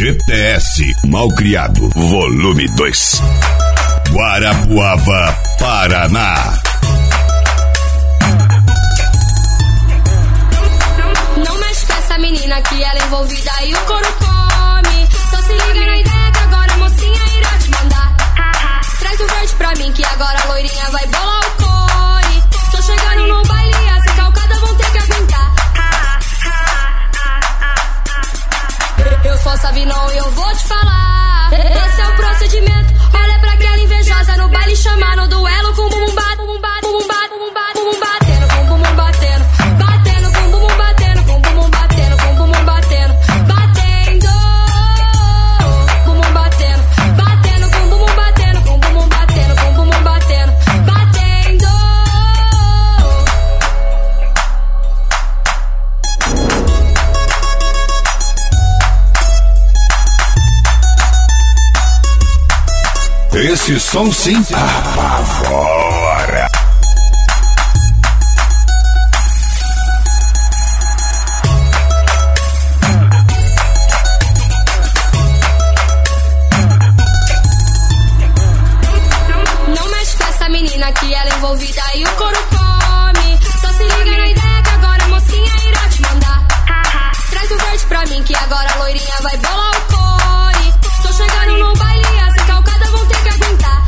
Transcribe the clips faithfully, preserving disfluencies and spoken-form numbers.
G T S Malcriado, volume dois. Guarapuava, Paraná. Não mexe com essa menina que ela é envolvida e o couro come. Só se liga na ideia que agora a mocinha irá te mandar. Traz o verde pra mim que agora a loirinha vai bolar o core. Tô chegando no baile e as recalcadas vão ter que aguentar. Eu sou Savinão e eu vou te falar. Esse é o procedimento. Olha pra aquela invejosa no baile chamar no duelo com bumbum bat, bumbum bat, bumbum bat, bumbum bat, bumbum batendo, com bumbum batendo, batendo com bumbum batendo, com bumbum batendo, com bumbum batendo, batendo, bumbum batendo, batendo com bumbum batendo, com bumbum batendo, com bumbum batendo, batendo. Esse som sim apavora. Não mexe com essa menina que ela é envolvida e o couro come. Só se liga na ideia que agora a mocinha irá te mandar. Traz o verde pra mim que agora a loirinha vai bolar o core. Tô chegando no baile e as recalcadas vão ter que aguentar.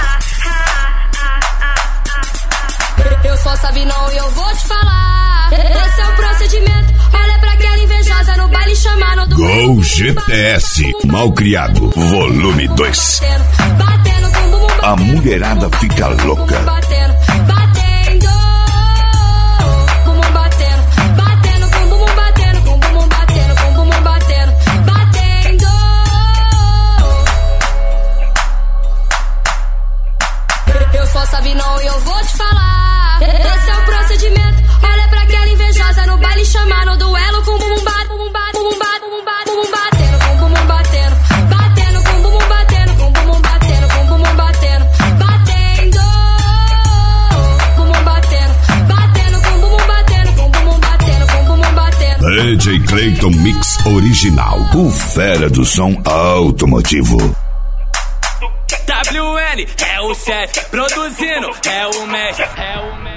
Eu sou Savinão e eu vou te falar. Esse é o procedimento. Olha pra aquela invejosa no baile chamar no duelo. Gol G T S Malcriado, volume dois. A mulherada fica louca. Batendo, batendo, bumbum batendo, batendo com bumbum batendo, com bumbum batendo, com bumbum batendo, batendo. Eu sou Savinão e eu vou te falar. Esse é o procedimento. Olha pra aquela invejosa no baile chamar no duelo com bumbum bat, bumbum bat, bumbum bat, bumbum bat, bumbum batendo, com bumbum batendo, batendo com bumbum batendo, com bumbum batendo, com bumbum batendo, batendo, bumbum batendo, batendo com bumbum batendo, com bumbum batendo, com bumbum batendo. D J Clayton Mix Original, o fera do som automotivo. W N é o chefe, produzindo é o mestre, é o mestre.